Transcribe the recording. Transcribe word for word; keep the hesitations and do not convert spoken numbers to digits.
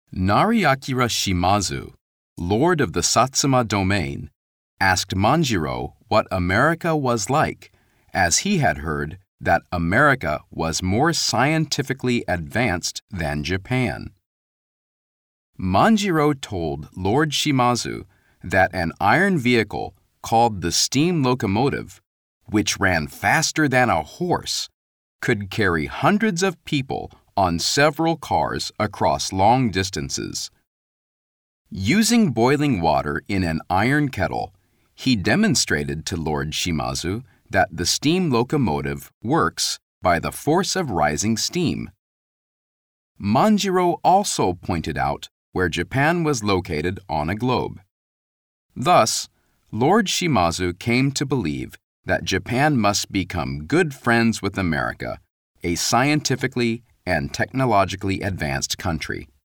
Nariakira Shimazu, lord of the Satsuma domain, asked Manjiro what America was like, as he had heard that America was more scientifically advanced than Japan. Manjiro told Lord Shimazu that an iron vehicle called the steam locomotive, which ran faster than a horse, could carry hundreds of people on several cars across long distances. Using boiling water in an iron kettle, he demonstrated to Lord Shimazu that the steam locomotive works by the force of rising steam. Manjiro also pointed out where Japan was located on a globe. Thus, Lord Shimazu came to believe that Japan must become good friends with America, a scientifically and technologically advanced country.